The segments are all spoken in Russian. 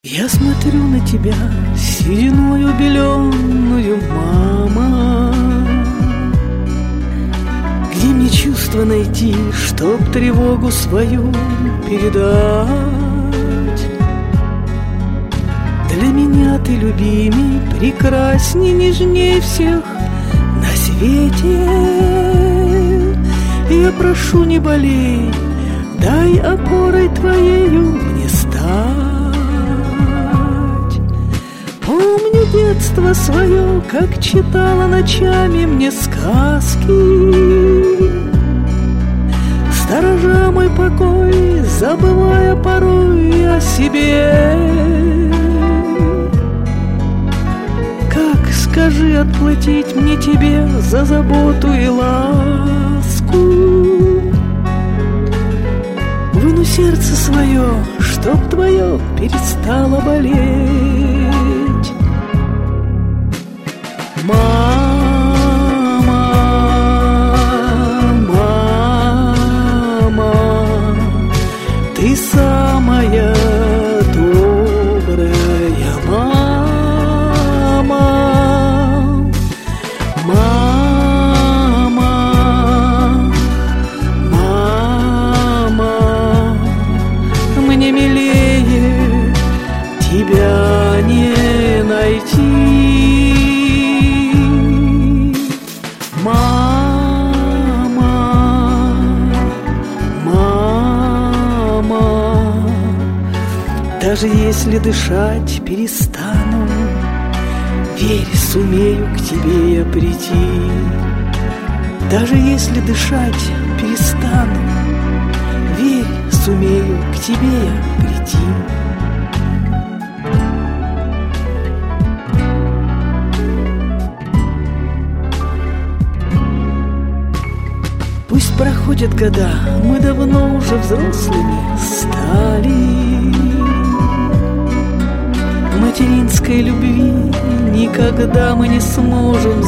Я смотрю на тебя, сединою беленую, мама. Где мне чувство найти, чтоб тревогу свою передать? Для меня ты любимей, прекрасней, нежней всех на свете. Я прошу, не болей, дай опорой твоею мне стать. Помню детство свое, как читала ночами мне сказки, сторожа мой покой, забывая порой о себе. Как, скажи, отплатить мне тебе за заботу и ласку? Выну сердце свое, чтоб твое перестало болеть. Мама, мама, ты самая добрая мама. Мама, мама, мне милее тебя не найти. Мама, мама, даже если дышать перестану, верь, сумею к тебе я прийти. Даже если дышать перестану, верь, сумею к тебе я прийти. Пусть проходят года, мы давно уже взрослыми стали. Материнской любви никогда мы не сможем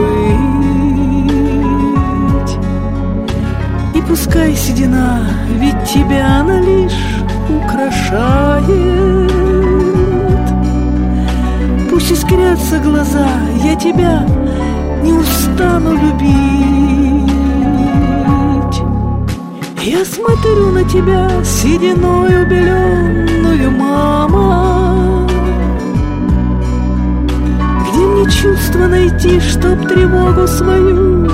забыть. И пускай седина, ведь тебя она лишь украшает. Пусть искрятся глаза, я тебя не устану любить. Я смотрю на тебя, сединою беленую, мама. Где мне чувство найти, чтоб тревогу свою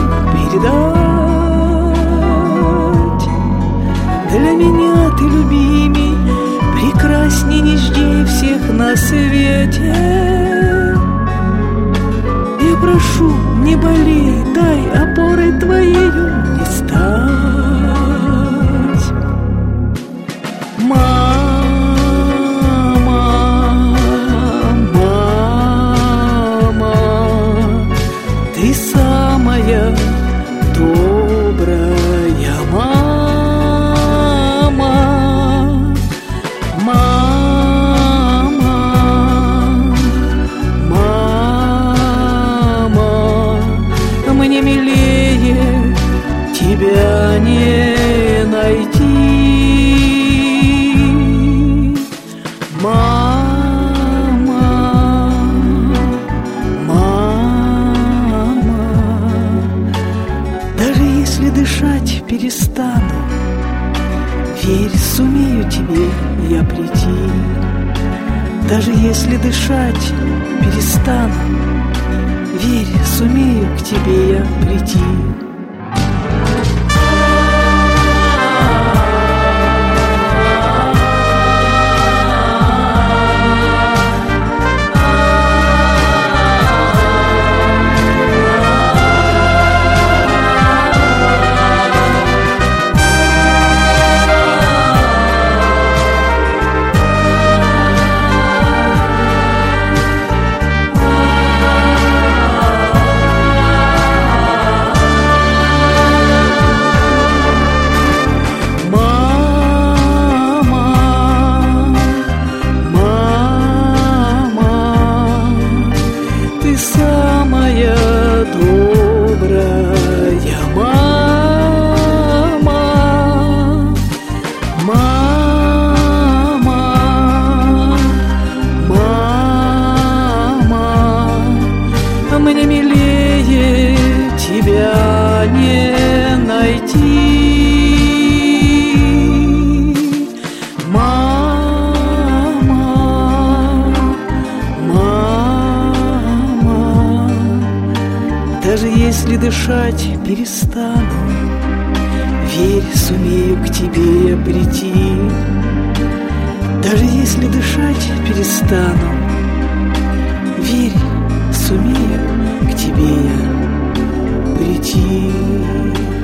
передать? Для меня ты любимей, прекрасней, нежней всех на свете. Я прошу, не болей, дай опорой твоею не стать. Ты самая добрая мама. Мама, мама, мне милее тебя не найти. Мама, мама, даже если дышать перестану, верь, сумею тебе я прийти. Даже если дышать перестану, верь, сумею к тебе я прийти. если дышать перестану, верь, сумею к тебе я прийти. Даже если дышать перестану, верь, сумею к тебе я прийти.